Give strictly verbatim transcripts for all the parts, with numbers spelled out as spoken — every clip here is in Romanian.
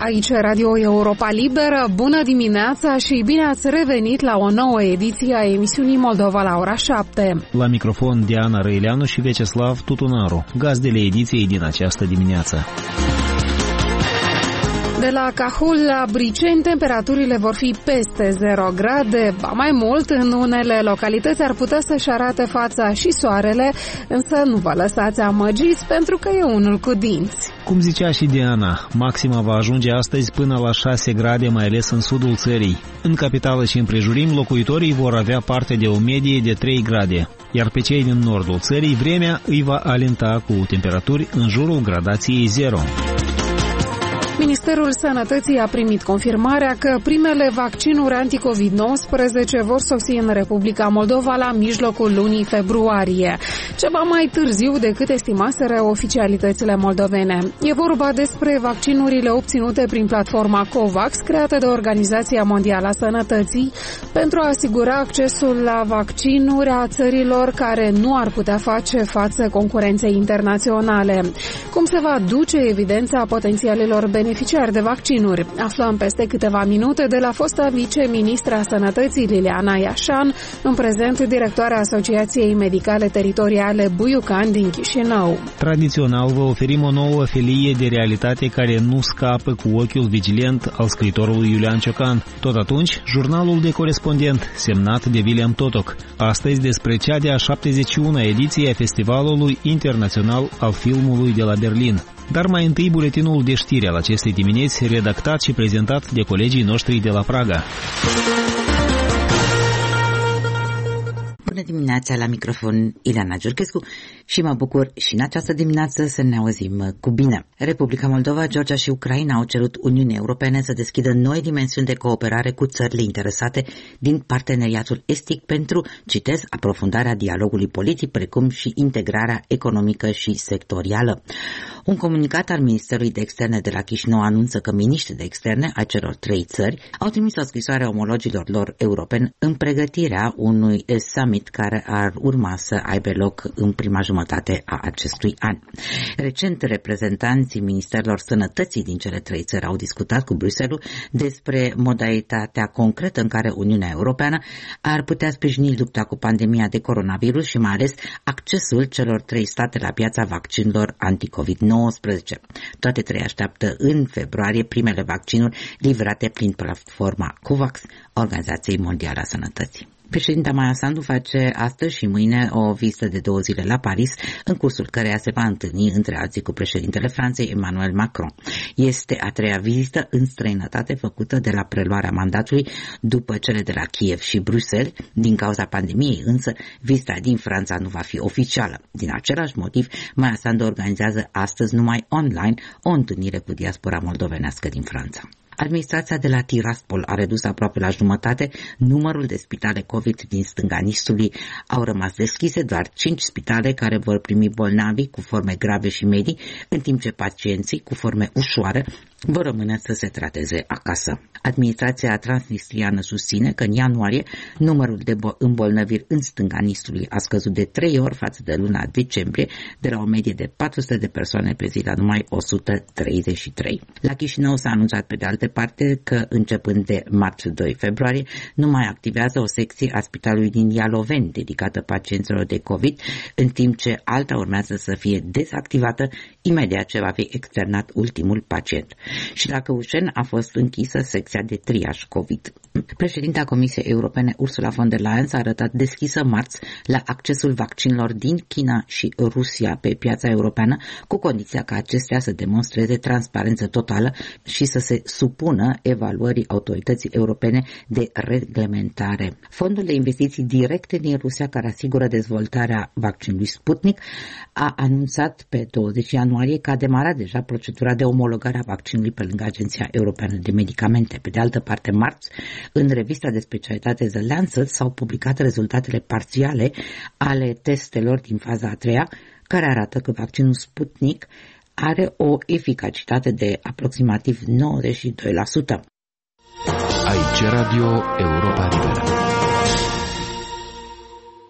Aici Radio Europa Liberă, bună dimineața și bine ați revenit la o nouă ediție a emisiunii Moldova la ora șapte. La microfon Diana Răileanu și Veceslav Tutunaru, gazdele ediției din această dimineață. De la Cahul la Briceni, temperaturile vor fi peste zero grade, ba mai mult, în unele localități ar putea să-și arate fața și soarele, însă nu vă lăsați amăgiți pentru că e unul cu dinți. Cum zicea și Diana, maxima va ajunge astăzi până la șase grade, mai ales în sudul țării. În capitală și împrejurim, locuitorii vor avea parte de o medie de trei grade, iar pe cei din nordul țării, vremea îi va alenta cu temperaturi în jurul gradației zero. Ministerul Sănătății a primit confirmarea că primele vaccinuri anti-covid nouăsprezece vor sosi în Republica Moldova la mijlocul lunii februarie, ceva mai târziu decât estimaseră oficialitățile moldovene. E vorba despre vaccinurile obținute prin platforma COVAX, creată de Organizația Mondială a Sănătății, pentru a asigura accesul la vaccinuri a țărilor care nu ar putea face față concurenței internaționale. Cum se va duce evidența potențialilor beneficiari de vaccinuri? Aflăm peste câteva minute de la fosta viceministra Sănătății Liliana Iașan, în prezent directoarea Asociației Medicale Teritoriale Buiucan din Chișinău. Tradițional vă oferim o nouă felie de realitate care nu scapă cu ochiul vigilent al scriitorului Iulian Ciocan. Tot atunci, jurnalul de corespondent, semnat de William Totoc. Astăzi despre cea de-a șaptezeci și una ediție a Festivalului Internațional al Filmului de la Berlin. Dar mai întâi buletinul de știri al acestei dimineți, redactat și prezentat de colegii noștri de la Praga. Bună dimineața, la microfon Ileana Giurchescu și mă bucur și în această dimineață să ne auzim cu bine. Republica Moldova, Georgia și Ucraina au cerut Uniunii Europene să deschidă noi dimensiuni de cooperare cu țările interesate din parteneriatul estic pentru, citez, aprofundarea dialogului politic, precum și integrarea economică și sectorială. Un comunicat al Ministerului de Externe de la Chișinău anunță că miniștrii de externe a celor trei țări au trimis o scrisoare omologilor lor europeni în pregătirea unui summit care ar urma să aibă loc în prima jumătate a acestui an. Recent, reprezentanții Ministerilor Sănătății din cele trei țări au discutat cu Bruxelles despre modalitatea concretă în care Uniunea Europeană ar putea sprijini lupta cu pandemia de coronavirus și mai ales accesul celor trei state la piața vaccinurilor anti-covid nouăsprezece. Toate trei așteaptă în februarie primele vaccinuri livrate prin platforma COVAX, Organizației Mondiale a Sănătății. Președinta Maia Sandu face astăzi și mâine o vizită de două zile la Paris, în cursul căreia se va întâlni între alții cu președintele Franței, Emmanuel Macron. Este a treia vizită în străinătate făcută de la preluarea mandatului după cele de la Kiev și Bruxelles. Din cauza pandemiei însă, vizita din Franța nu va fi oficială. Din același motiv, Maia Sandu organizează astăzi numai online o întâlnire cu diaspora moldovenească din Franța. Administrația de la Tiraspol a redus aproape la jumătate numărul de spitale COVID din stânga Nistului. Au rămas deschise doar cinci spitale care vor primi bolnavi cu forme grave și medii, în timp ce pacienții cu forme ușoare vor rămâne să se trateze acasă. Administrația transnistriană susține că în ianuarie numărul de îmbolnăviri în stânga Nistului a scăzut de trei ori față de luna decembrie, de la o medie de patru sute de persoane pe zi la numai o sută treizeci și trei. La Chișinău s-a anunțat pe de altă parte că începând de marți doi februarie nu mai activează o secție a spitalului din Ialoveni dedicată pacienților de COVID, în timp ce alta urmează să fie dezactivată imediat ce va fi externat ultimul pacient. Și la Căușeni a fost închisă secția de triaj COVID. Președinta Comisiei Europene Ursula von der Leyen s-a arătat deschisă marți la accesul vaccinilor din China și Rusia pe piața europeană, cu condiția ca acestea să demonstreze transparență totală și să se supună evaluării autorității europene de reglementare. Fondul de investiții directe din Rusia, care asigură dezvoltarea vaccinului Sputnik, a anunțat pe douăzeci ianuarie că a demarat deja procedura de omologare a vaccinului pe lângă Agenția Europeană de Medicamente. Pe de altă parte, marți, în revista de specialitate The Lancet s-au publicat rezultatele parțiale ale testelor din faza a treia, care arată că vaccinul Sputnik are o eficacitate de aproximativ nouăzeci și doi la sută. Aici Radio Europa Liberă. Un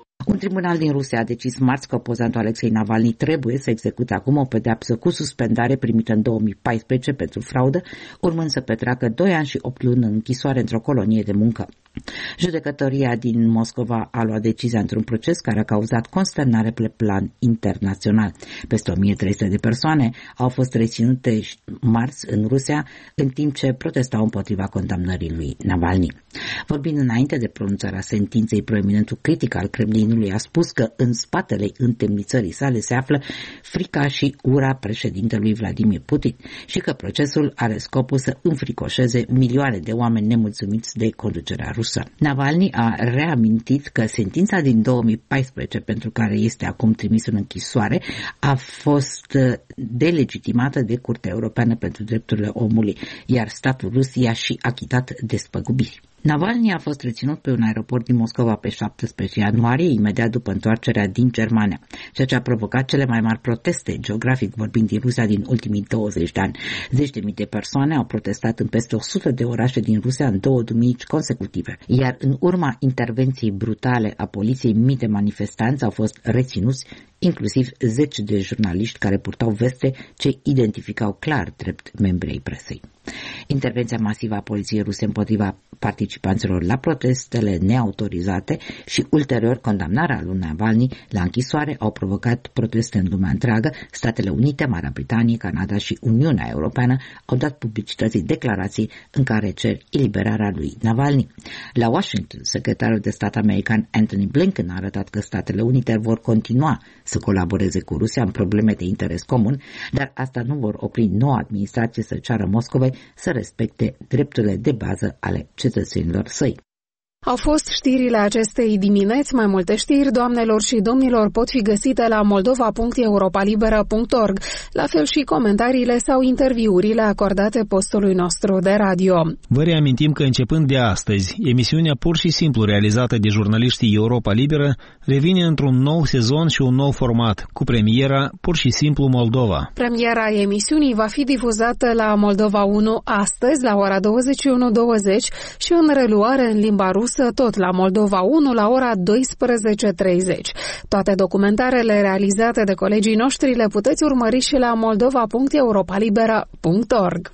tribunal din Rusia a decis marți că opozantul Alexei Navalny trebuie să execute acum o pedeapsă cu suspendare primită în două mii paisprezece pentru fraudă, urmând să petreacă doi ani și opt luni în închisoare într-o colonie de muncă. Judecătoria din Moscova a luat decizia într-un proces care a cauzat consternare pe plan internațional. Peste o mie trei sute de persoane au fost reținute marți în Rusia în timp ce protestau împotriva condamnării lui Navalny. Vorbind înainte de pronunțarea sentinței, proeminentul critic al Kremlinului a spus că în spatele întemnițării sale se află frica și ura președintelui Vladimir Putin și că procesul are scopul să înfricoșeze milioane de oameni nemulțumiți de conducerea rusă. Navalny a reamintit că sentința din două mii paisprezece, pentru care este acum trimis în închisoare, a fost delegitimată de Curtea Europeană pentru Drepturile Omului, iar statul rus i-a și achitat despăgubiri. Navalny a fost reținut pe un aeroport din Moscova pe șaptesprezece ianuarie, imediat după întoarcerea din Germania, ceea ce a provocat cele mai mari proteste, geografic vorbind, din Rusia din ultimii douăzeci de ani. Zeci de mii de persoane au protestat în peste o sută de orașe din Rusia în două duminici consecutive, iar în urma intervenției brutale a poliției, mii de manifestanți au fost reținuți, inclusiv zeci de jurnaliști care purtau veste ce identificau clar drept membri ai presei. Intervenția masivă a poliției ruse împotriva participanților la protestele neautorizate și ulterior condamnarea lui Navalny la închisoare au provocat proteste în lumea întreagă. Statele Unite, Marea Britanie, Canada și Uniunea Europeană au dat publicității declarații în care cer eliberarea lui Navalny. La Washington, secretarul de stat american Antony Blinken a arătat că Statele Unite vor continua să colaboreze cu Rusia în probleme de interes comun, dar asta nu vor opri noua administrație să ceară Moscovei să respecte drepturile de bază ale cetățenilor săi. Au fost știrile acestei dimineți. Mai multe știri, doamnelor și domnilor, pot fi găsite la moldova punct europalibera punct org, la fel și comentariile sau interviurile acordate postului nostru de radio. Vă reamintim că începând de astăzi, emisiunea pur și simplu realizată de jurnaliștii Europa Liberă revine într-un nou sezon și un nou format, cu premiera Pur și simplu Moldova. Premiera emisiunii va fi difuzată la Moldova unu astăzi, la ora douăzeci și unu douăzeci și în reluare în limba rusă tot la Moldova unu la ora douăsprezece treizeci. Toate documentarele realizate de colegii noștri le puteți urmări și la moldova punct europalibera punct org.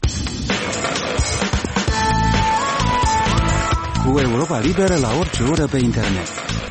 Cu Europa Liberă la orice oră pe internet.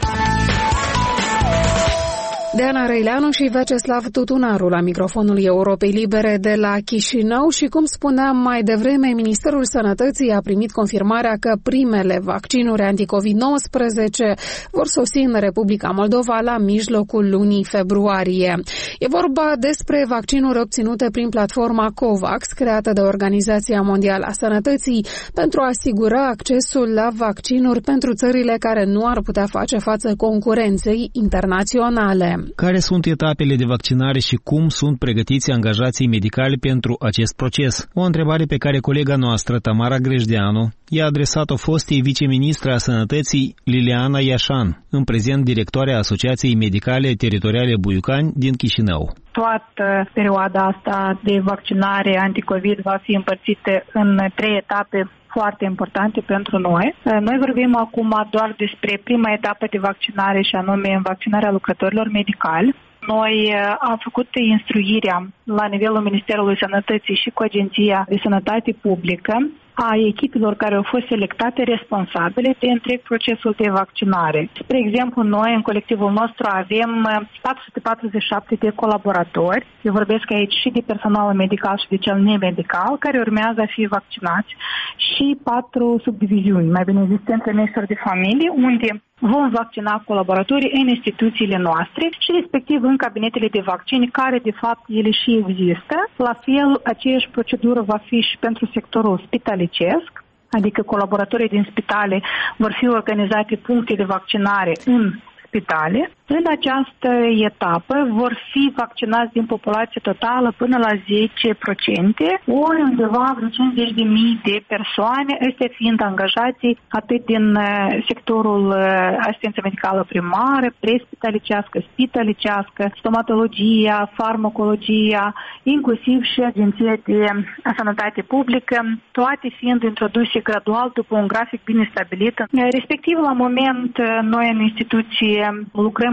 Deana Răileanu și Vyacheslav Tutunaru la microfonul Europei Libere de la Chișinău și, cum spuneam mai devreme, Ministerul Sănătății a primit confirmarea că primele vaccinuri anticovid nouăsprezece vor sosi în Republica Moldova la mijlocul lunii februarie. E vorba despre vaccinuri obținute prin platforma COVAX, creată de Organizația Mondială a Sănătății, pentru a asigura accesul la vaccinuri pentru țările care nu ar putea face față concurenței internaționale. Care sunt etapele de vaccinare și cum sunt pregătiți angajații medicali pentru acest proces? O întrebare pe care colega noastră, Tamara Grejdeanu, i-a adresat-o fostei viceministra a Sănătății Liliana Iașan, în prezent directoarea Asociației Medicale Teritoriale Buiucani din Chișinău. Toată perioada asta de vaccinare anticovid va fi împărțită în trei etape foarte importante pentru noi. Noi vorbim acum doar despre prima etapă de vaccinare, și anume vaccinarea lucrătorilor medicali. Noi am făcut instruirea la nivelul Ministerului Sănătății și cu Agenția de Sănătate Publică a echipelor care au fost selectate responsabile de întreg procesul de vaccinare. Spre exemplu, noi în colectivul nostru avem patru sute patruzeci și șapte de colaboratori, eu vorbesc aici și de personalul medical și de cel nemedical, care urmează a fi vaccinați, și patru subdiviziuni, mai bine zis, centre mixuri de familie, unde vom vaccina colaboratorii în instituțiile noastre și respectiv în cabinetele de vaccin, care de fapt ele și există. La fel, aceeași procedură va fi și pentru sectorul spitalicesc, adică colaboratorii din spitale vor fi organizate puncte de vaccinare în spitale. În această etapă vor fi vaccinați din populație totală până la zece la sută, ori undeva vreo cincizeci de mii de persoane, astea fiind angajații atât din sectorul asistență medicală primară, prespitalicească, spitalicească, stomatologia, farmacologia, inclusiv și Agenția de Sănătate Publică, toate fiind introduse gradual după un grafic bine stabilit. Respectiv, la moment, noi în instituție lucrăm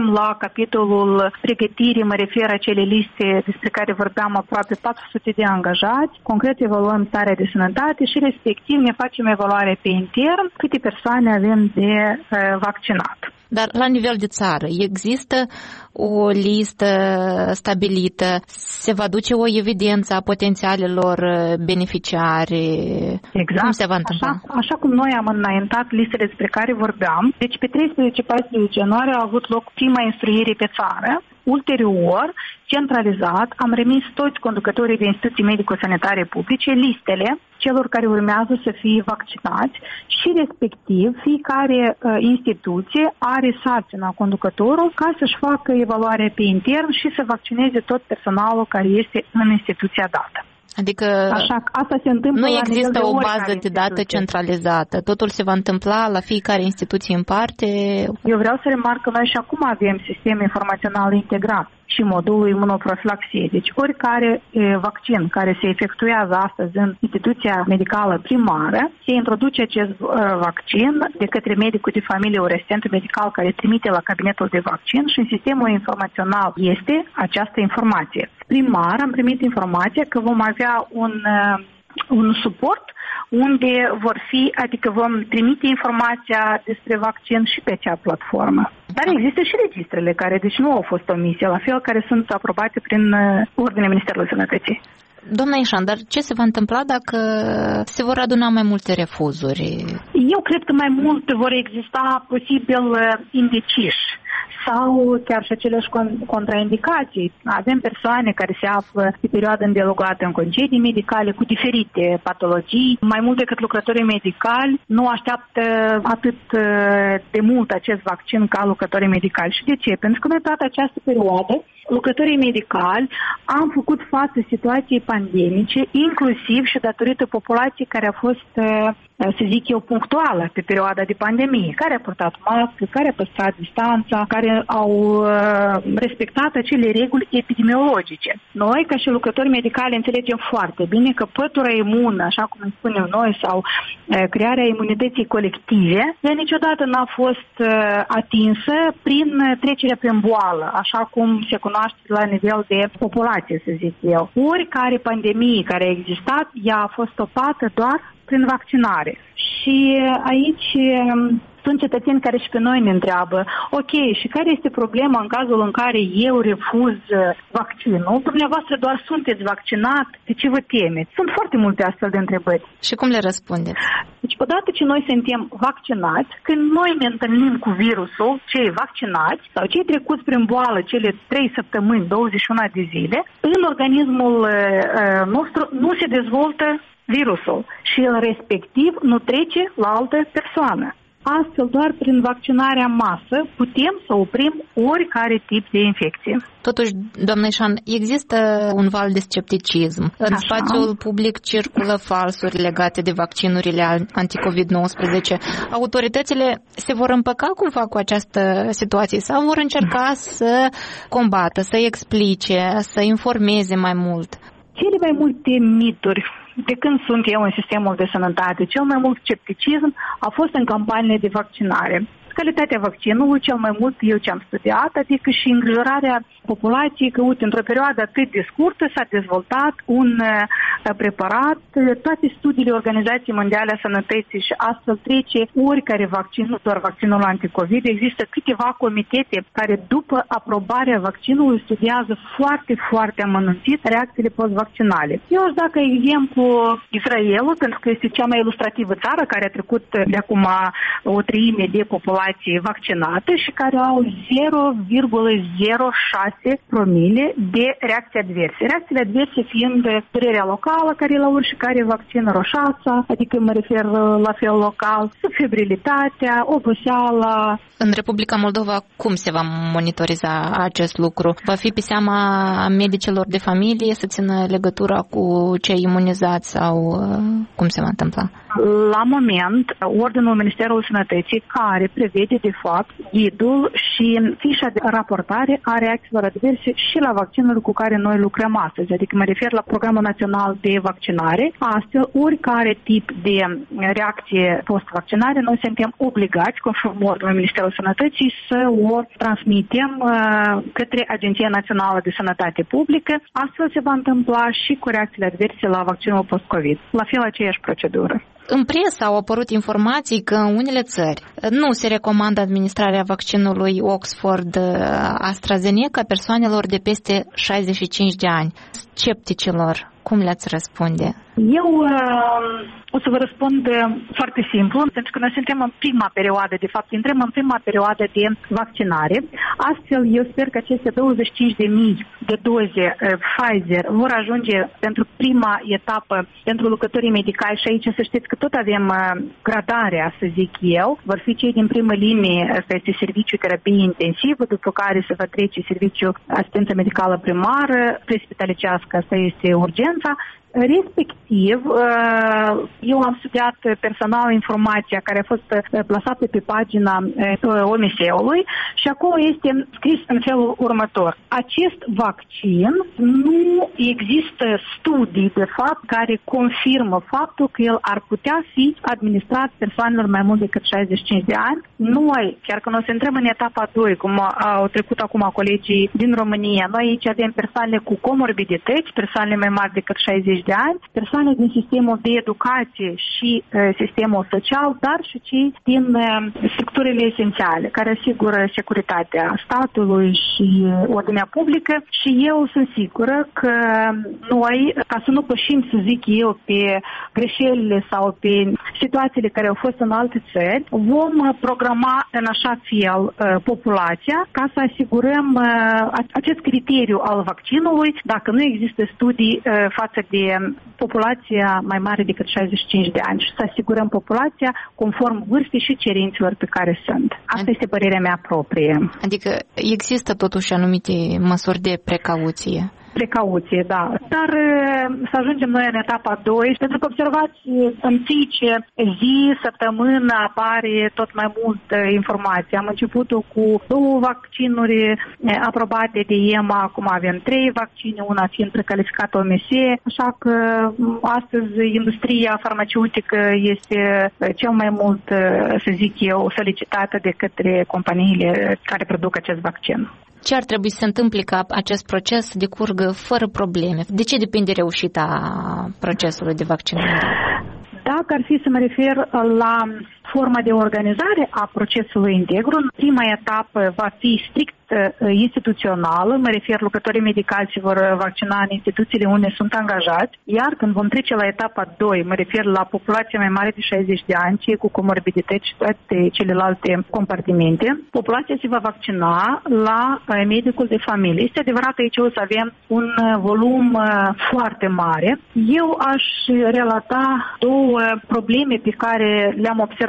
la capitolul pregătire, mă refer acele liste despre care vorbeam, aproape patru sute de angajați, concret evaluăm starea de sănătate și respectiv ne facem evaluare pe intern câte persoane avem de uh, vaccinat. Dar la nivel de țară există o listă stabilită? Se va duce o evidență a potențialelor beneficiari? Exact. Cum se va întâmpla? Așa, așa cum noi am înaintat listele despre care vorbeam, deci pe treisprezece paisprezece ianuarie a avut loc prima instruire pe țară. Ulterior, centralizat, am remis toți conducătorii de instituții medico-sanitare publice listele celor care urmează să fie vaccinați și respectiv fiecare uh, instituție are sarcina conducătorul ca să-și facă evaluarea pe intern și să vaccineze tot personalul care este în instituția dată. Adică Așa, asta se întâmplă nu există de o bază de date centralizată. Totul se va întâmpla la fiecare instituție în parte. Eu vreau să remarc că noi și acum avem sistem informațional integrat și modulul imunoprofilaxie. Deci oricare e, vaccin care se efectuează astăzi în instituția medicală primară, se introduce acest uh, vaccin de către medicul de familie, ori asistentul medical care trimite la cabinetul de vaccin și în sistemul informațional este această informație. Primar am primit informația că vom avea un, uh, un suport unde vor fi, adică vom trimite informația despre vaccin și pe acea platformă. Dar există și registrele care, deci nu au fost omise, la fel, care sunt aprobate prin ordinea Ministerului Sănătății. Doamna Ișan, dar ce se va întâmpla dacă se vor aduna mai multe refuzuri? Eu cred că mai mult vor exista posibil indeciși sau chiar și aceleași contraindicații. Avem persoane care se află pe perioadă îndelungată în concedii medicale cu diferite patologii. Mai mult decât lucrătorii medicali nu așteaptă atât de mult acest vaccin ca lucrătorii medicali. Și de ce? Pentru că noi toată această perioadă lucrătorii medicali am făcut față situației pandemice, inclusiv și datorită populației care a fost, să zic eu, punctuală pe perioada de pandemie, care a purtat mască, care a păstrat distanța, care au respectat acele reguli epidemiologice. Noi, ca și lucrători medicali, înțelegem foarte bine că pătura imună, așa cum îi spunem noi, sau crearea imunității colective, ea niciodată n-a fost atinsă prin trecerea prin boală, așa cum se cunoaște la nivel de populație, să zic eu. Oricare pandemie care a existat, ea a fost stopată doar prin vaccinare. Și aici sunt cetățeni care și pe noi ne întreabă, ok, și care este problema în cazul în care eu refuz vaccinul? Dumneavoastră doar sunteți vaccinat, de ce vă temeți? Sunt foarte multe astfel de întrebări. Și cum le răspundeți? Deci, odată ce noi suntem vaccinați, când noi ne întâlnim cu virusul, cei vaccinați sau cei trecuți prin boală cele trei săptămâni, douăzeci și unu de zile, în organismul uh, nostru nu se dezvoltă virusul și el respectiv nu trece la altă persoană. Astfel, doar prin vaccinarea masă putem să oprim oricare tip de infecție. Totuși, doamnă Ișan, există un val de scepticism. În Așa. Spațiul public circulă falsuri legate de vaccinurile anticovid nouăsprezece. Autoritățile se vor împăca cumva cu această situație sau vor încerca să combată, să explice, să informeze mai mult? Cele mai multe mituri de când sunt eu în sistemul de sănătate, cel mai mult scepticism a fost în campaniile de vaccinare. Calitatea vaccinului, cel mai mult eu ce am studiat, adică și îngrijorarea populației că, uite, într-o perioadă atât de scurtă s-a dezvoltat un uh, preparat. Toate studiile Organizației Mondiale a Sănătății și astfel trece oricare vaccin, nu doar vaccinul anticovid. Există câteva comitete care, după aprobarea vaccinului, studiază foarte, foarte amănunțit reacțiile post-vaccinale. Eu aș da ca exemplu Israelul, pentru că este cea mai ilustrativă țară care a trecut de acum o treime de populație vaccinată și care au zero virgulă zero șase promile de reacții adverse. Reacțiile adverse fiind durerea locală care la urșicare vaccin, roșața, adică mă refer la fel local, subfebrilitatea, oboseala. În Republica Moldova cum se va monitoriza acest lucru? Va fi pe seama medicilor de familie să țină legătura cu cei imunizați sau cum se va întâmpla? La moment, Ordinul Ministerului Sănătății care prevede de fapt ghidul și fișa de raportare a reacțiilor adverse și la vaccinul cu care noi lucrăm astăzi, adică mă refer la Programul Național de Vaccinare. Astfel, oricare tip de reacție post-vaccinare, noi suntem obligați, conform ordinului Ministerului Sănătății, să o transmitem către Agenția Națională de Sănătate Publică. Astfel se va întâmpla și cu reacțiile adverse la vaccinul post-COVID. La fel, aceeași procedură. În presă au apărut informații că în unele țări nu se recomandă administrarea vaccinului Oxford-AstraZeneca persoanelor de peste șaizeci și cinci de ani. Scepticilor, cum le-ați răspunde? Eu uh, o să vă răspund foarte simplu, pentru că noi suntem în prima perioadă, de fapt intrăm în prima perioadă de vaccinare. Astfel, eu sper că aceste douăzeci și cinci de mii de doze uh, Pfizer vor ajunge pentru prima etapă pentru lucrătorii medicali și aici să știți că tot avem uh, gradarea, să zic eu. Vor fi cei din primă linie, asta este serviciul terapie intensivă, după care se va trece serviciul asistență medicală primară, prespitalicească, asta este urgența. Respectiv, eu am studiat personal informația care a fost plasată pe pagina O M S-ului și acolo este scris în felul următor. Acest vaccin nu există studii, de fapt, care confirmă faptul că el ar putea fi administrat persoanelor mai mult decât șaizeci și cinci de ani. Noi, chiar când o să intrăm în etapa doi, cum au trecut acum colegii din România, noi aici avem persoanele cu comorbidități, persoanele mai mari decât șaizeci de ani, persoane din sistemul de educație și uh, sistemul social, dar și cei din uh, structurile esențiale, care asigură securitatea statului și ordinea publică. Și eu sunt sigură că noi, ca să nu pășim, să zic eu, pe greșelile sau pe situațiile care au fost în alte țări, vom programa în așa fel uh, populația ca să asigurăm uh, acest criteriu al vaccinului, dacă nu există studii uh, față de populația mai mare decât șaizeci și cinci de ani și să asigurăm populația conform vârstei și cerințelor pe care sunt. Asta este părerea mea proprie. Adică există totuși anumite măsuri de precauție. Precauție, da. Dar să ajungem noi în etapa doi, pentru că observați, în fiecare zi, săptămână apare tot mai mult informație. Am început cu două vaccinuri aprobate de E M A, acum avem trei vaccine, una fiind precalificată O M S, așa că astăzi industria farmaceutică este cel mai mult, să zic eu, solicitată de către companiile care produc acest vaccin. Ce ar trebui să se întâmple ca acest proces să decurgă fără probleme? De ce depinde reușita procesului de vaccinare? Dacă ar fi să mă refer la forma de organizare a procesului integru, prima etapă va fi strict instituțională, mă refer lucrătorii medicali se vor vaccina în instituțiile unde sunt angajați, iar când vom trece la etapa doi, mă refer la populația mai mare de șaizeci de ani, cei cu comorbidități și toate celelalte compartimente, populația se va vaccina la medicul de familie. Este adevărat, aici o să avem un volum foarte mare. Eu aș relata două probleme pe care le-am observat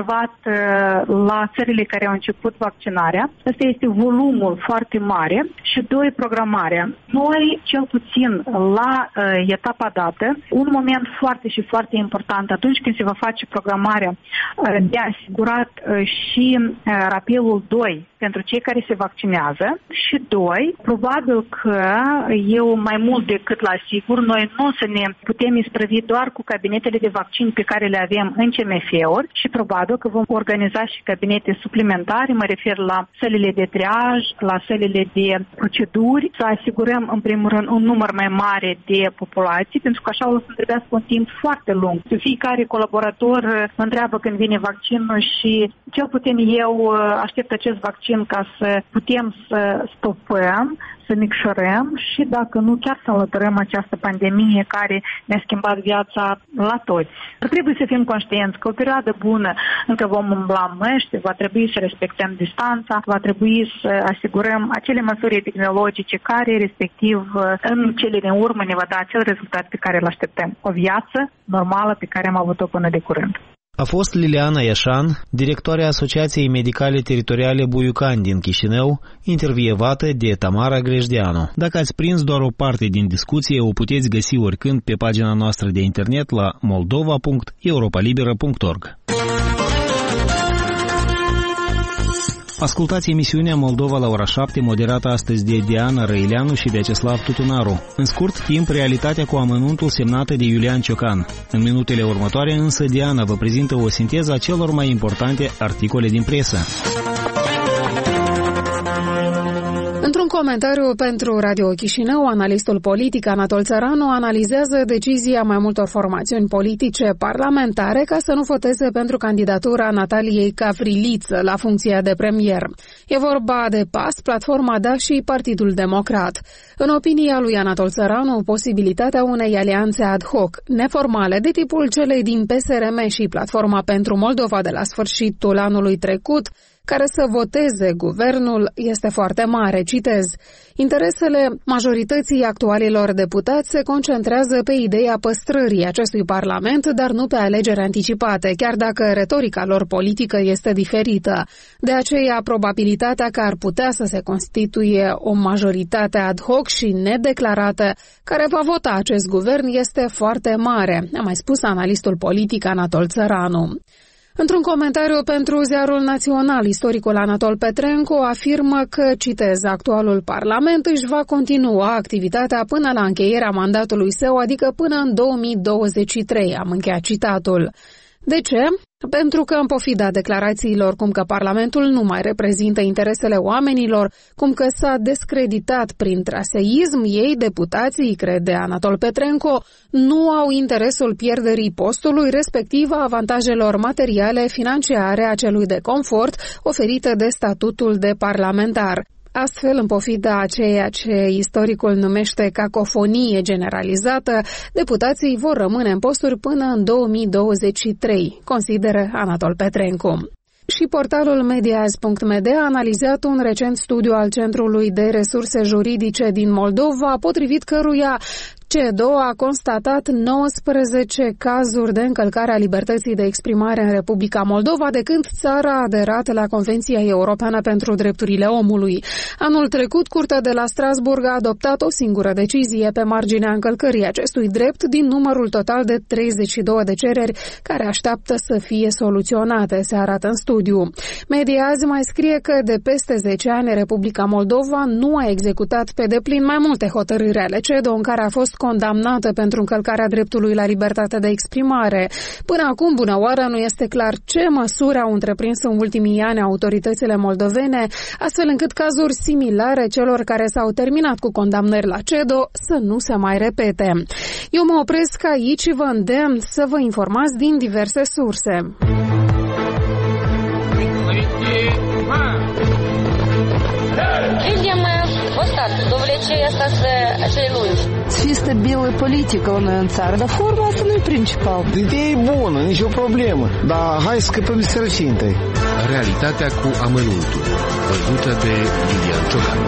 la țările care au început vaccinarea. Asta este volumul foarte mare și doi, programarea. Noi, cel puțin la uh, etapa dată, un moment foarte și foarte important atunci când se va face programarea uh, de asigurat uh, și uh, rapelul doi pentru cei care se vaccinează și doi, probabil că eu mai mult decât la sigur, noi nu o să ne putem isprăvi doar cu cabinetele de vaccin pe care le avem în C M F-uri și probabil că vom organiza și cabinete suplimentare, mă refer la sălile de triaj, la sălile de proceduri, să asigurăm în primul rând un număr mai mare de populații, pentru că așa o să trebuiască un timp foarte lung. Fiecare colaborator mă întreabă când vine vaccinul și cel puțin eu aștept acest vaccin ca să putem să stopăm, să micșorăm și dacă nu chiar să înlăturăm această pandemie care ne-a schimbat viața la toți. Trebuie să fim conștienți că o perioadă bună încă vom umbla în măști, va trebui să respectăm distanța, va trebui să asigurăm acele măsuri epidemiologice care, respectiv, în cele din urmă ne va da acel rezultat pe care îl așteptăm. O viață normală pe care am avut-o până de curând. A fost Liliana Iașan, directoarea Asociației Medicale Teritoriale Buiucani din Chișinău, intervievată de Tamara Grejdeanu. Dacă ați prins doar o parte din discuție, o puteți găsi oricând pe pagina noastră de internet la moldova punct europa liberă punct org. Ascultați emisiunea Moldova la ora șapte, moderată astăzi de Diana Răileanu și Vyacheslav Tutunaru. În scurt timp, realitatea cu amănuntul semnată de Iulian Ciocan. În minutele următoare, însă, Diana vă prezintă o sinteză a celor mai importante articole din presă. Într-un comentariu pentru Radio Chișinău, analistul politic Anatol Țăranu analizează decizia mai multor formațiuni politice parlamentare ca să nu voteze pentru candidatura Nataliei Gavriliță la funcția de premier. E vorba de P A S, Platforma Da și Partidul Democrat. În opinia lui Anatol Țăranu, posibilitatea unei alianțe ad hoc, neformale, de tipul celei din P S R M și Platforma pentru Moldova de la sfârșitul anului trecut, care să voteze guvernul, este foarte mare, citez. Interesele majorității actualilor deputați se concentrează pe ideea păstrării acestui parlament, dar nu pe alegeri anticipate, chiar dacă retorica lor politică este diferită. De aceea, probabilitatea că ar putea să se constituie o majoritate ad hoc și nedeclarată care va vota acest guvern este foarte mare, a mai spus analistul politic Anatol Țăranu. Într-un comentariu pentru Ziarul Național, istoricul Anatol Petrenco afirmă că, citez, actualul Parlament își va continua activitatea până la încheierea mandatului său, adică până în două mii douăzeci și trei, am încheiat citatul. De ce? Pentru că, în pofida declarațiilor cum că Parlamentul nu mai reprezintă interesele oamenilor, cum că s-a descreditat prin traseism, ei, deputații, crede Anatol Petrenco, nu au interesul pierderii postului, respectiv a avantajelor materiale, financiare, a celui de confort oferite de statutul de parlamentar. Astfel, în pofida a ceea ce istoricul numește cacofonie generalizată, deputații vor rămâne în posturi până în două mii douăzeci și trei, consideră Anatol Petrenco. Și portalul mediazi punct m d a analizat un recent studiu al Centrului de Resurse Juridice din Moldova, potrivit căruia C E D O a constatat nouăsprezece cazuri de încălcare a libertății de exprimare în Republica Moldova de când țara a aderat la Convenția Europeană pentru Drepturile Omului. Anul trecut, Curtea de la Strasburg a adoptat o singură decizie pe marginea încălcării acestui drept din numărul total de treizeci și două de cereri care așteaptă să fie soluționate, se arată în studiu. Mediazi mai scrie că de peste zece ani Republica Moldova nu a executat pe deplin mai multe hotărâri ale C E D O în care a fost condamnată pentru încălcarea dreptului la libertate de exprimare. Până acum, bună oară, nu este clar ce măsuri au întreprins în ultimii ani autoritățile moldovene, astfel încât cazuri similare celor care s-au terminat cu condamnări la C E D O să nu se mai repete. Eu mă opresc aici și vă îndemn să vă informați din diverse surse. Видим остаток до влечения acei luni. Fi stabilă politică la noi în țară, dar forma asta nu e principal. Ideea e bună, nicio problemă, dar hai să scăpăm de sărăcie întâi. Realitatea cu amănuntul, văzută de Iulian Ciocan.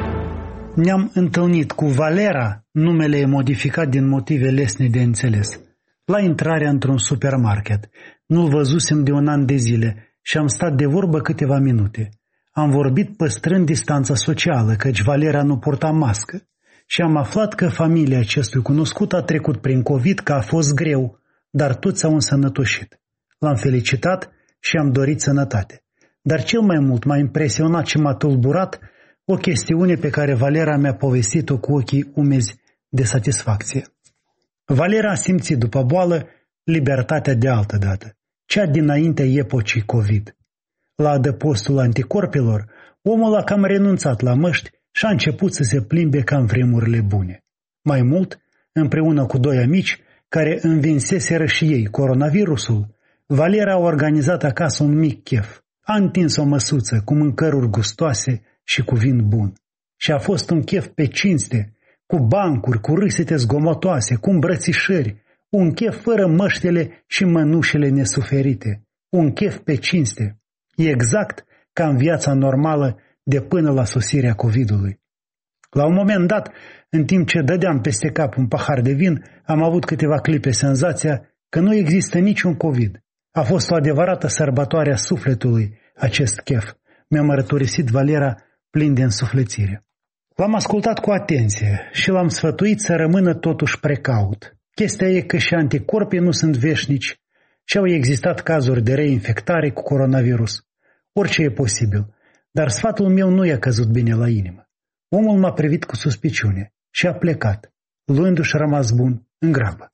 Ne-am întâlnit cu Valera, numele e modificat din motive lesne de înțeles, la intrarea într-un supermarket. Nu-l văzusem de un an de zile și am stat de vorbă câteva minute. Am vorbit păstrând distanța socială, căci Valera nu purta mască. Și am aflat că familia acestui cunoscut a trecut prin COVID, că a fost greu, dar toți s-au însănătoșit. L-am felicitat și am dorit sănătate. Dar cel mai mult m-a impresionat și m-a tulburat o chestiune pe care Valera mi-a povestit-o cu ochii umezi de satisfacție. Valera a simțit după boală libertatea de altă dată, cea dinaintea epocii COVID. La adăpostul anticorpilor, omul a cam renunțat la măști și a început să se plimbe ca în vremurile bune. Mai mult, împreună cu doi amici care învinseseră și ei coronavirusul, Valera a organizat acasă un mic chef. A întins o măsuță cu mâncăruri gustoase și cu vin bun. Și a fost un chef pe cinste, cu bancuri, cu râsete zgomotoase, cu îmbrățișări, un chef fără măștele și mănușele nesuferite, un chef pe cinste. E exact ca în viața normală de până la sosirea COVID-ului. La un moment dat, în timp ce dădeam peste cap un pahar de vin, am avut câteva clipe senzația că nu există niciun COVID. A fost o adevărată sărbătoare a sufletului acest chef, mi-a mărturisit Valera plin de însuflețire. L-am ascultat cu atenție și l-am sfătuit să rămână totuși precaut. Chestia e că și anticorpii nu sunt veșnici și au existat cazuri de reinfectare cu coronavirus. Orice e posibil. Dar sfatul meu nu i-a căzut bine la inimă. Omul m-a privit cu suspiciune și a plecat, luându-și rămas bun în grabă.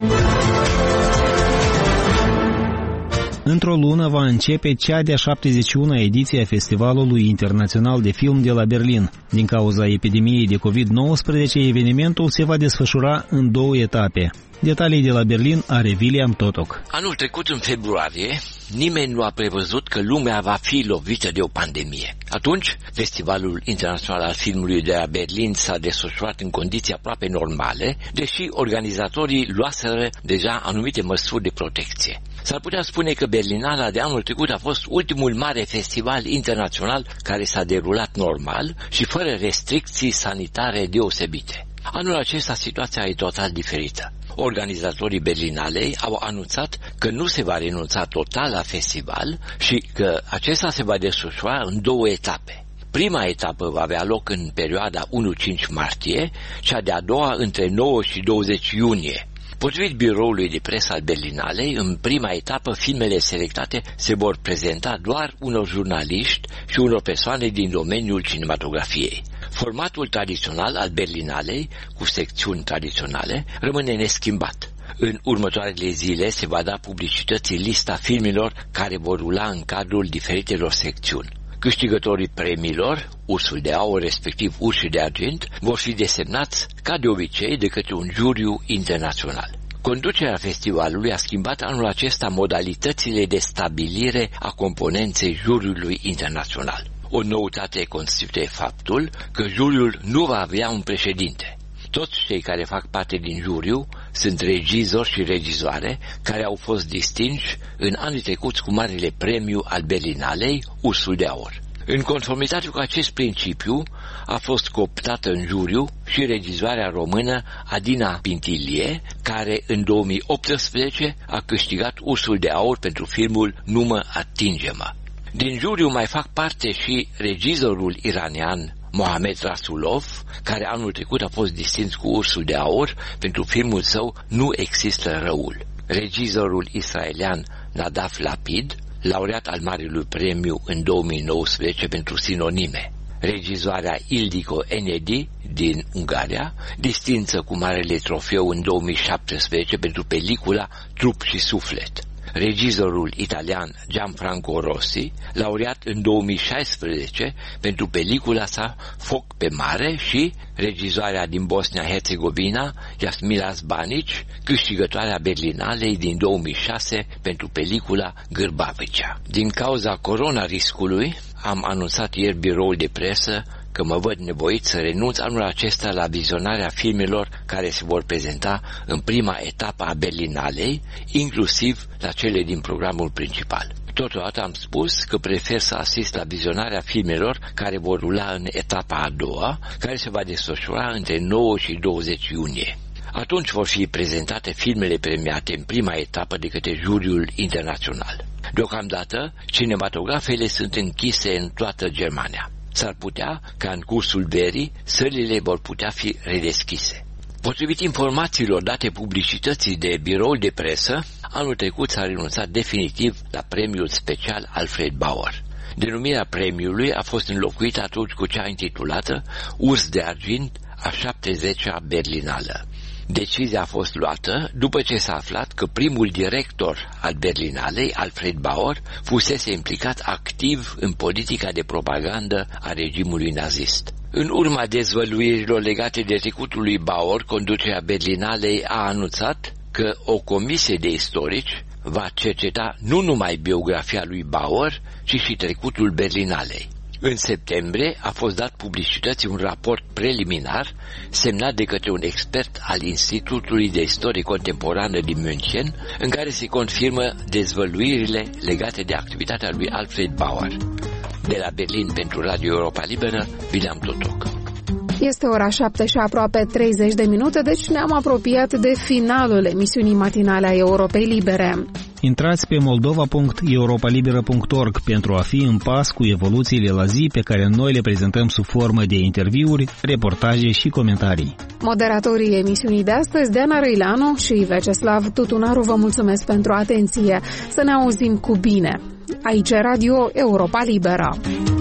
Într-o lună va începe cea de-a șaptezeci și una ediție a Festivalului Internațional de Film de la Berlin. Din cauza epidemiei de covid nouăsprezece, evenimentul se va desfășura în două etape. Detalii de la Berlin are William Totok. Anul trecut, în februarie, nimeni nu a prevăzut că lumea va fi lovită de o pandemie. Atunci, Festivalul Internațional al Filmului de la Berlin s-a desfășurat în condiții aproape normale, deși organizatorii luaseră deja anumite măsuri de protecție. S-ar putea spune că Berlinala de anul trecut a fost ultimul mare festival internațional care s-a derulat normal și fără restricții sanitare deosebite. Anul acesta situația e total diferită. Organizatorii Berlinalei au anunțat că nu se va renunța total la festival și că acesta se va desfășura în două etape. Prima etapă va avea loc în perioada unu-cinci martie, cea de-a doua între nouă și douăzeci iunie. Potrivit biroului de presă al Berlinalei, în prima etapă filmele selectate se vor prezenta doar unor jurnaliști și unor persoane din domeniul cinematografiei. Formatul tradițional al Berlinalei, cu secțiuni tradiționale, rămâne neschimbat. În următoarele zile se va da publicității lista filmelor care vor rula în cadrul diferitelor secțiuni. Câștigătorii premiilor, Ursul de Aur, respectiv Ursul de Argint, vor fi desemnați, ca de obicei, de către un juriu internațional. Conducerea festivalului a schimbat anul acesta modalitățile de stabilire a componenței juriului internațional. O noutate constituie faptul că juriul nu va avea un președinte. Toți cei care fac parte din juriu sunt regizori și regizoare care au fost distinși în anii trecuți cu marele premiu al Berlinalei, Ursul de Aur. În conformitate cu acest principiu, a fost cooptată în juriu și regizoarea română Adina Pintilie, care în două mii optsprezece a câștigat Ursul de Aur pentru filmul Nu mă atinge-mă. Din juriu mai fac parte și regizorul iranian Mohamed Rasulov, care anul trecut a fost distins cu Ursul de Aur pentru filmul său Nu există răul. Regizorul israelian Nadav Lapid, laureat al Marelui Premiu în două mii nouăsprezece pentru Sinonime. Regizoarea Ildiko Enedi din Ungaria, distinsă cu Marele Trofeu în două mii șaptesprezece pentru pelicula Trup și suflet. Regizorul italian Gianfranco Rossi, laureat în două mii șaisprezece pentru pelicula sa Foc pe mare, și regizoarea din Bosnia-Herzegovina Jasmila Zbanic, câștigătoarea Berlinalei din două mii șase pentru pelicula Gârbavicea. Din cauza coronariscului, am anunțat ieri biroul de presă că mă văd nevoit să renunț anul acesta la vizionarea filmelor care se vor prezenta în prima etapă a Berlinalei, inclusiv la cele din programul principal. Totodată am spus că prefer să asist la vizionarea filmelor care vor rula în etapa a doua, care se va desfășura între nouă și douăzeci iunie. Atunci vor fi prezentate filmele premiate în prima etapă de către juriul internațional. Deocamdată, cinematografele sunt închise în toată Germania. S-ar putea ca în cursul verii sălile vor putea fi redeschise. Potrivit informațiilor date publicității de biroul de presă, anul trecut s-a renunțat definitiv la premiul special Alfred Bauer. Denumirea premiului a fost înlocuită atunci cu cea intitulată Urs de Argint, a șaptezecea Berlinală. Decizia a fost luată după ce s-a aflat că primul director al Berlinalei, Alfred Bauer, fusese implicat activ în politica de propagandă a regimului nazist. În urma dezvăluirilor legate de trecutul lui Bauer, conducerea Berlinalei a anunțat că o comisie de istorici va cerceta nu numai biografia lui Bauer, ci și trecutul Berlinalei. În septembrie a fost dat publicității un raport preliminar semnat de către un expert al Institutului de Istorie Contemporană din München, în care se confirmă dezvăluirile legate de activitatea lui Alfred Bauer. De la Berlin pentru Radio Europa Liberă, William Totok. Este ora șapte și aproape treizeci de minute, deci ne-am apropiat de finalul emisiunii matinale a Europei Libere. Intrați pe moldova punct europa liberă punct org pentru a fi în pas cu evoluțiile la zi pe care noi le prezentăm sub formă de interviuri, reportaje și comentarii. Moderatorii emisiunii de astăzi, Deana Răileanu și Veceslav Tutunaru, vă mulțumesc pentru atenție. Să ne auzim cu bine. Aici Radio Europa Liberă.